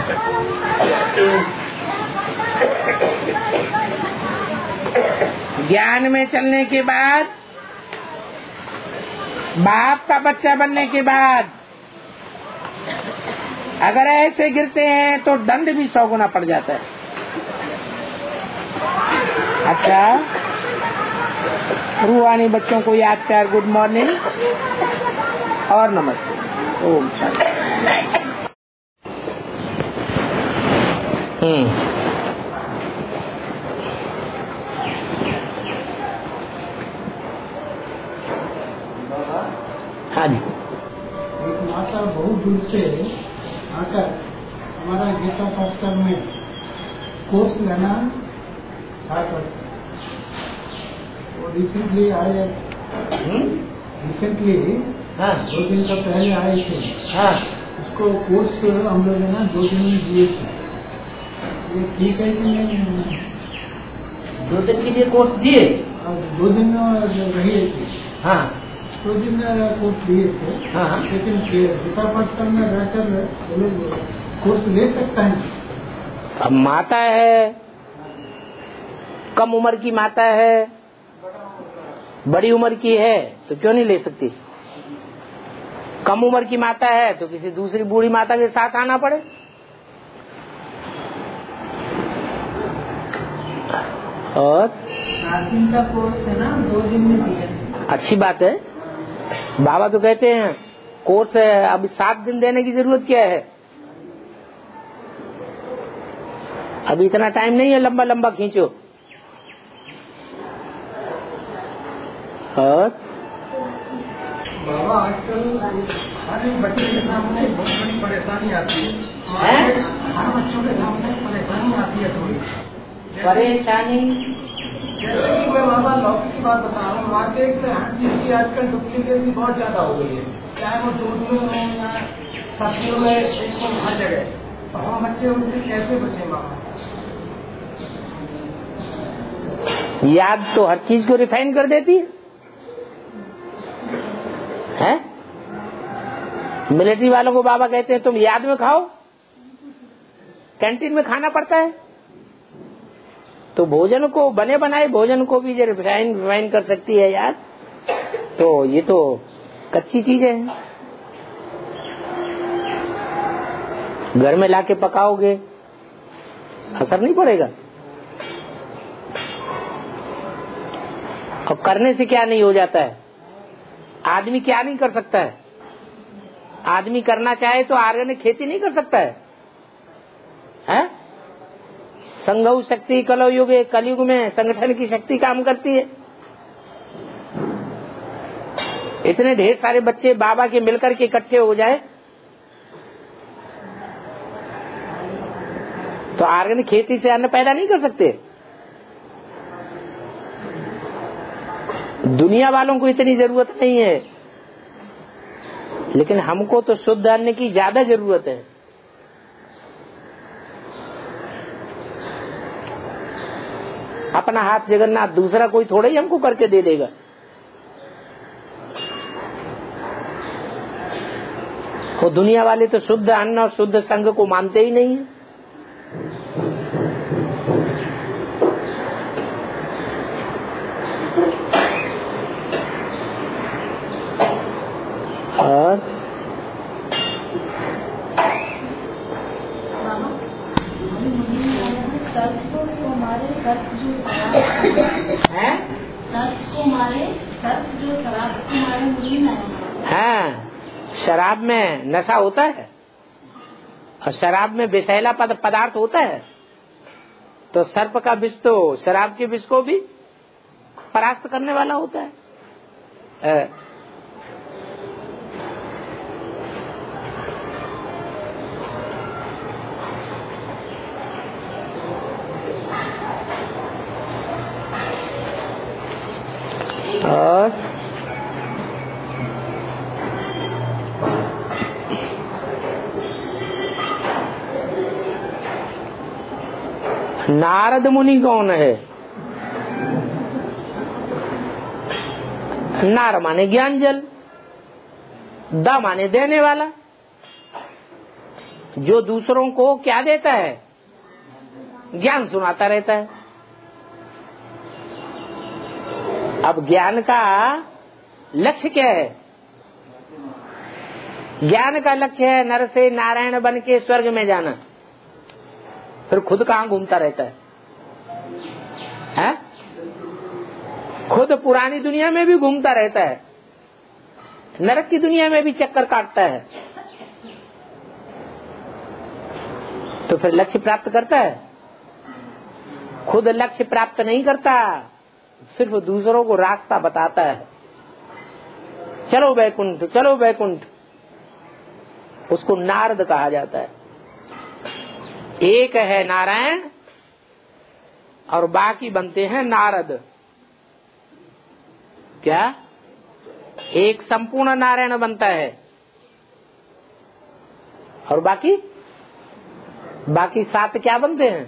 ज्ञान में चलने के बाद, बाप का बच्चा बनने के बाद अगर ऐसे गिरते हैं तो दंड भी 100 गुना पड़ जाता है। अच्छा, रूहानी बच्चों को याद प्यार गुड मॉर्निंग और नमस्ते। ओम शांति। हाँ जी। एक माता बहुत दूर से आकर हमारा गीता शास्त्र में कोर्स लेना था। वो रिसेंटली आए, रिसेंटली 2 दिन का पहले आए थे। हाँ, उसको कोर्स हम लोग ना 2 दिन में दिए थे। ये ठीक है कि नहीं? 2 दिन के लिए कोर्स दिए? 2 दिन रही थी। हाँ, 2 दिन कोर्स दिए थे। हाँ, लेकिन गीता शास्त्र में रहकर कोर्स ले सकता है। अब माता है, कम उम्र की माता है, बड़ी उम्र की है तो क्यों नहीं ले सकती? कम उम्र की माता है तो किसी दूसरी बूढ़ी माता के साथ आना पड़े। और 7 दिन का कोर्स है ना, 2 दिन में दिया। अच्छी बात है। बाबा तो कहते हैं कोर्स है, अब 7 दिन देने की जरूरत क्या है? अभी इतना टाइम नहीं है लंबा लंबा खींचो। और बाबा आजकल हर एक बच्चे के सामने बहुत बड़ी परेशानी आती है। हर बच्चों के सामने परेशानी आती है थोड़ी परेशानी। जैसे कि मैं बाबा लौकिक की बात बता रहा हूँ। मार्केट से हर चीज की आजकल डुप्लीकेट भी बहुत ज्यादा हो गई है, चाहे वो दूध में हो या सब्जियों में, हर जगह। तो हम बच्चे उनसे कैसे बचे बाबा? याद तो हर चीज को रिफाइन कर देती है? मिलिट्री वालों को बाबा कहते हैं तुम याद में खाओ, कैंटीन में खाना पड़ता है। तो भोजन को, बने बनाए भोजन को भी रिफाइन कर सकती है याद। तो ये तो कच्ची चीज है। घर में लाके पकाओगे असर नहीं पड़ेगा। और करने से क्या नहीं हो जाता है? आदमी क्या नहीं कर सकता है? आदमी करना चाहे तो ऑर्गेनिक खेती नहीं कर सकता है? संघौ शक्ति कलौ युगे, कलयुग में संगठन की शक्ति काम करती है। इतने ढेर सारे बच्चे बाबा के मिलकर के इकट्ठे हो जाए तो ऑर्गेनिक खेती से अन्न पैदा नहीं कर सकते। दुनिया वालों को इतनी जरूरत नहीं है, लेकिन हमको तो शुद्ध अन्न की ज्यादा जरूरत है। अपना हाथ जगन्नाथ, दूसरा कोई थोड़ा ही हमको करके दे देगा। वो दुनिया वाले तो शुद्ध अन्न और शुद्ध संघ को मानते ही नहीं है। और हाँ, शराब में नशा होता है और शराब में विषैला पदार्थ होता है, तो सर्प का विष तो शराब के विष को भी परास्त करने वाला होता है। और नारद मुनि कौन है? नार माने ज्ञान जल, दा माने देने वाला, जो दूसरों को क्या देता है? ज्ञान सुनाता रहता है। अब ज्ञान का लक्ष्य क्या है? ज्ञान का लक्ष्य है नर से नारायण बन के स्वर्ग में जाना। फिर खुद कहाँ घूमता रहता है? खुद पुरानी दुनिया में भी घूमता रहता है, नरक की दुनिया में भी चक्कर काटता है। तो फिर लक्ष्य प्राप्त करता है? खुद लक्ष्य प्राप्त नहीं करता, सिर्फ दूसरों को रास्ता बताता है। चलो वैकुंठ, चलो वैकुंठ। उसको नारद कहा जाता है। एक है नारायण और बाकी बनते हैं नारद। क्या? एक संपूर्ण नारायण बनता है और बाकी 7 क्या बनते हैं?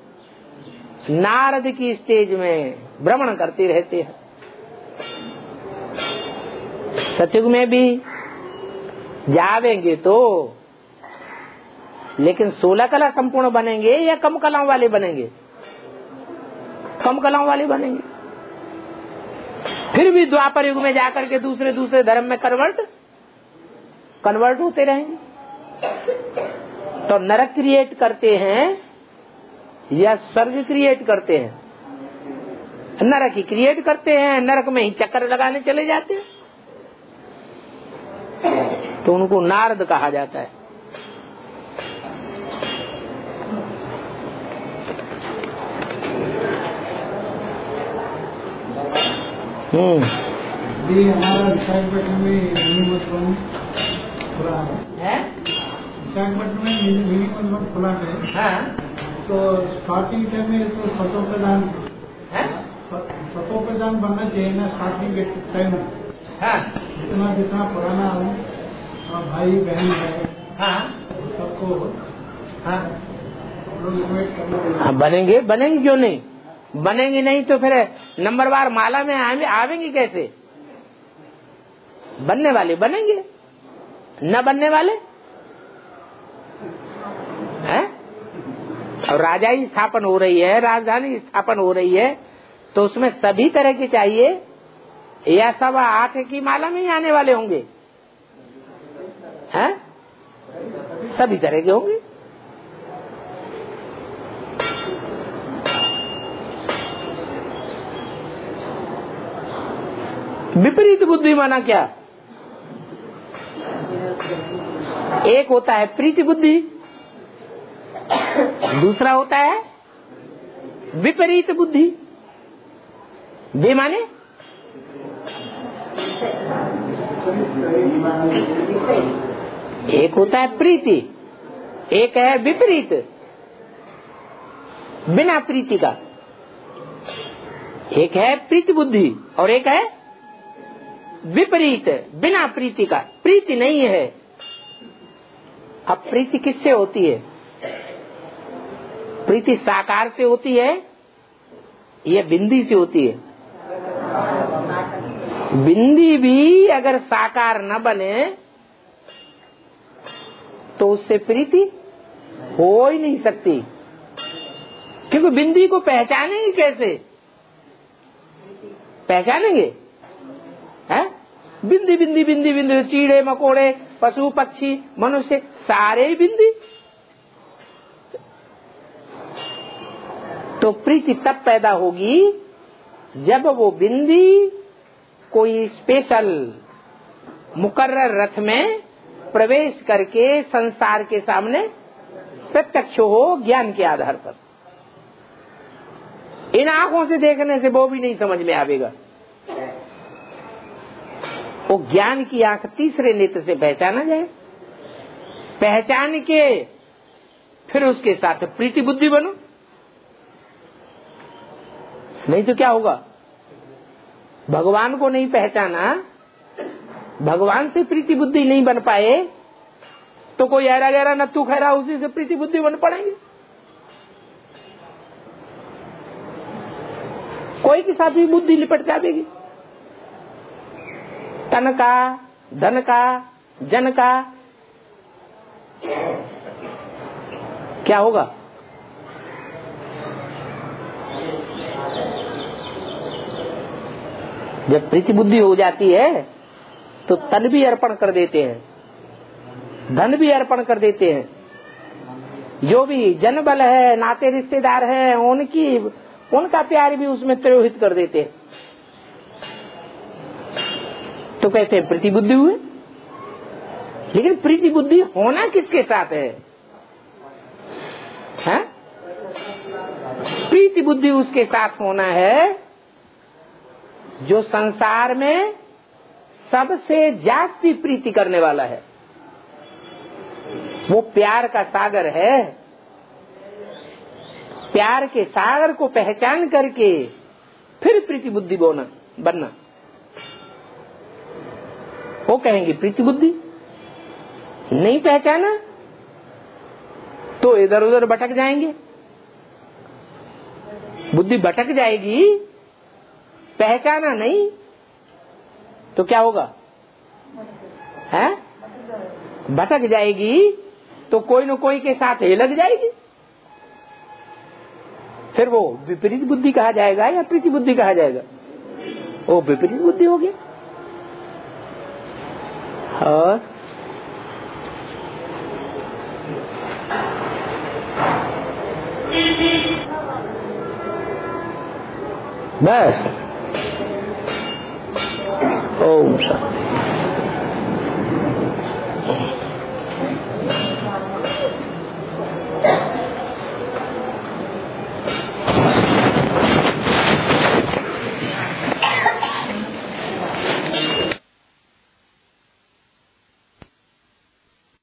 नारद की स्टेज में भ्रमण करते रहते हैं। सतयुग में भी जावेंगे तो, लेकिन 16 कला संपूर्ण बनेंगे या कम कलाओं वाले बनेंगे? कम कलाओं वाले बनेंगे। फिर भी द्वापर युग में जाकर के दूसरे धर्म में कन्वर्ट होते रहेंगे। तो नरक क्रिएट करते हैं या स्वर्ग क्रिएट करते हैं? नरक ही क्रिएट करते हैं, नरक में ही चक्कर लगाने चले जाते हैं। तो उनको नारद कहा जाता है। ये हमारा विशाखापट्टनम में मिनी खुला है। विशाखापट्टनम में मिनी खुला है। हाँ। तो स्टार्टिंग टाइम में तो सतों प्रधान बनना चाहिए ना स्टार्टिंग के टाइम। हाँ। जितना पुराना भाई बहन है, हाँ, सबको हाँ बनेंगे क्यों नहीं? बनेंगे नहीं तो फिर नंबरवार माला में आवेंगे कैसे? बनने वाले बनेंगे, न बनने वाले हैं। और राजाई स्थापन हो रही है, राजधानी स्थापन हो रही है, तो उसमें सभी तरह के चाहिए या सब 8 की माला में ही आने वाले होंगे? हैं? सभी तरह के होंगे। विपरीत बुद्धि माना क्या? एक होता है प्रीति बुद्धि, दूसरा होता है विपरीत बुद्धि। वे माने एक होता है प्रीति, एक है विपरीत, बिना प्रीति का। एक है प्रीति बुद्धि और एक है विपरीत, बिना प्रीति का। प्रीति नहीं है। अब प्रीति किससे होती है? प्रीति साकार से होती है या बिंदी से होती है? बिंदी भी अगर साकार न बने तो उससे प्रीति हो ही नहीं सकती, क्योंकि बिंदी को पहचानेंगे कैसे? पहचानेंगे हैं? बिंदी बिंदी बिंदी बिंदी, कीड़े मकोड़े, पशु पक्षी, मनुष्य, सारे ही बिंदी। तो प्रीति तब पैदा होगी जब वो बिंदी कोई स्पेशल मुकर्रर रथ में प्रवेश करके संसार के सामने प्रत्यक्ष हो, ज्ञान के आधार पर। इन आंखों से देखने से वो भी नहीं समझ में आवेगा। वो ज्ञान की आंख तीसरे नेत्र से पहचाना जाए, पहचान के फिर उसके साथ प्रीति बुद्धि बनो। नहीं तो क्या होगा? भगवान को नहीं पहचाना, भगवान से प्रीति बुद्धि नहीं बन पाए तो कोई ऐरा गहरा नत्थू खैरा उसी से प्रीति बुद्धि बन पड़ेंगे। कोई के साथ भी बुद्धि लिपट जाएगी। तन का, धन का, जन का, क्या होगा? जब प्रीति बुद्धि हो जाती है तो तन भी अर्पण कर देते हैं, धन भी अर्पण कर देते हैं। जो भी जन बल है, नाते रिश्तेदार हैं, उनका प्यार भी उसमें तिरोहित कर देते हैं। तो कहते हैं प्रीति बुद्धि हुए। लेकिन प्रीति बुद्धि होना किसके साथ है? हैं? प्रीति बुद्धि उसके साथ होना है जो संसार में सबसे जास्ती प्रीति करने वाला है। वो प्यार का सागर है। प्यार के सागर को पहचान करके फिर प्रीति बुद्धि बनना, वो कहेंगे प्रीति बुद्धि। नहीं पहचाना तो इधर उधर भटक जाएंगे, बुद्धि भटक जाएगी। पहचाना नहीं तो क्या होगा? हैं? भटक जाएगी तो कोई न कोई के साथ ही लग जाएगी। फिर वो विपरीत बुद्धि कहा जाएगा या प्रीति बुद्धि कहा जाएगा? वो विपरीत बुद्धि हो गया। और बस ओम शांति।